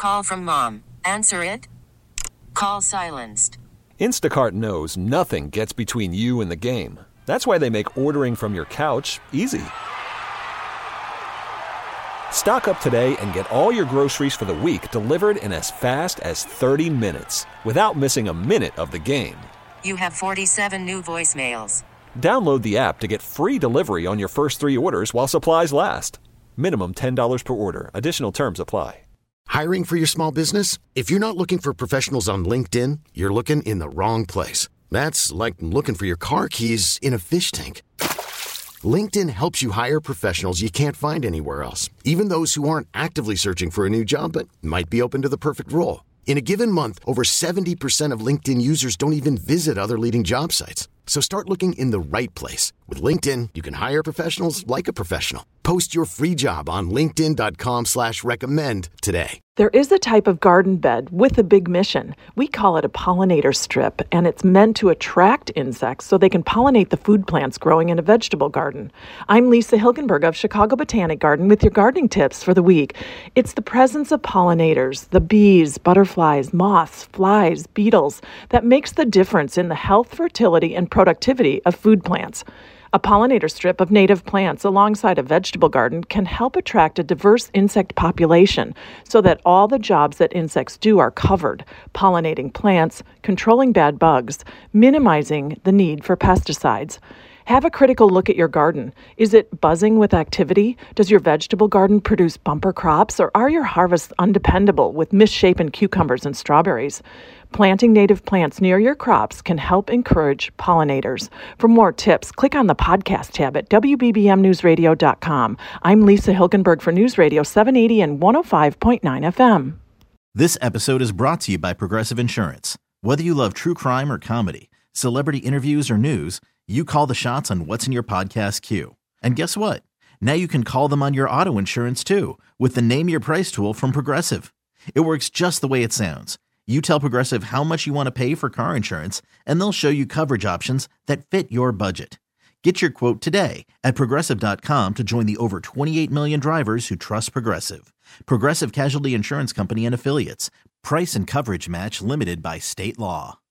Call from mom. Answer it. Call silenced. Instacart knows nothing gets between you and the game. That's why they make ordering from your couch easy. Stock up today and get all your groceries for the week delivered in as fast as 30 minutes without missing a minute of the game. You have 47 new voicemails. Download the app to get free delivery on your first 3 orders while supplies last. Minimum $10 per order. Additional terms apply. Hiring for your small business? If you're not looking for professionals on LinkedIn, you're looking in the wrong place. That's like looking for your car keys in a fish tank. LinkedIn helps you hire professionals you can't find anywhere else, even those who aren't actively searching for a new job but might be open to the perfect role. In a given month, over 70% of LinkedIn users don't even visit other leading job sites. So start looking in the right place. With LinkedIn, you can hire professionals like a professional. Post your free job on linkedin.com/recommend today. There is a type of garden bed with a big mission. We call it a pollinator strip, and it's meant to attract insects so they can pollinate the food plants growing in a vegetable garden. I'm Lisa Hilgenberg of Chicago Botanic Garden with your gardening tips for the week. It's the presence of pollinators, the bees, butterflies, moths, flies, beetles, that makes the difference in the health, fertility, and productivity of food plants. A pollinator strip of native plants alongside a vegetable garden can help attract a diverse insect population so that all the jobs that insects do are covered, pollinating plants, controlling bad bugs, minimizing the need for pesticides. Have a critical look at your garden. Is it buzzing with activity? Does your vegetable garden produce bumper crops, or are your harvests undependable with misshapen cucumbers and strawberries? Planting native plants near your crops can help encourage pollinators. For more tips, click on the podcast tab at WBBMNewsRadio.com. I'm Lisa Hilgenberg for News Radio 780 and 105.9 FM. This episode is brought to you by Progressive Insurance. Whether you love true crime or comedy, celebrity interviews or news, you call the shots on what's in your podcast queue. And guess what? Now you can call them on your auto insurance too with the Name Your Price tool from Progressive. It works just the way it sounds. You tell Progressive how much you want to pay for car insurance, and they'll show you coverage options that fit your budget. Get your quote today at Progressive.com to join the over 28 million drivers who trust Progressive. Progressive Casualty Insurance Company and Affiliates. Price and coverage match limited by state law.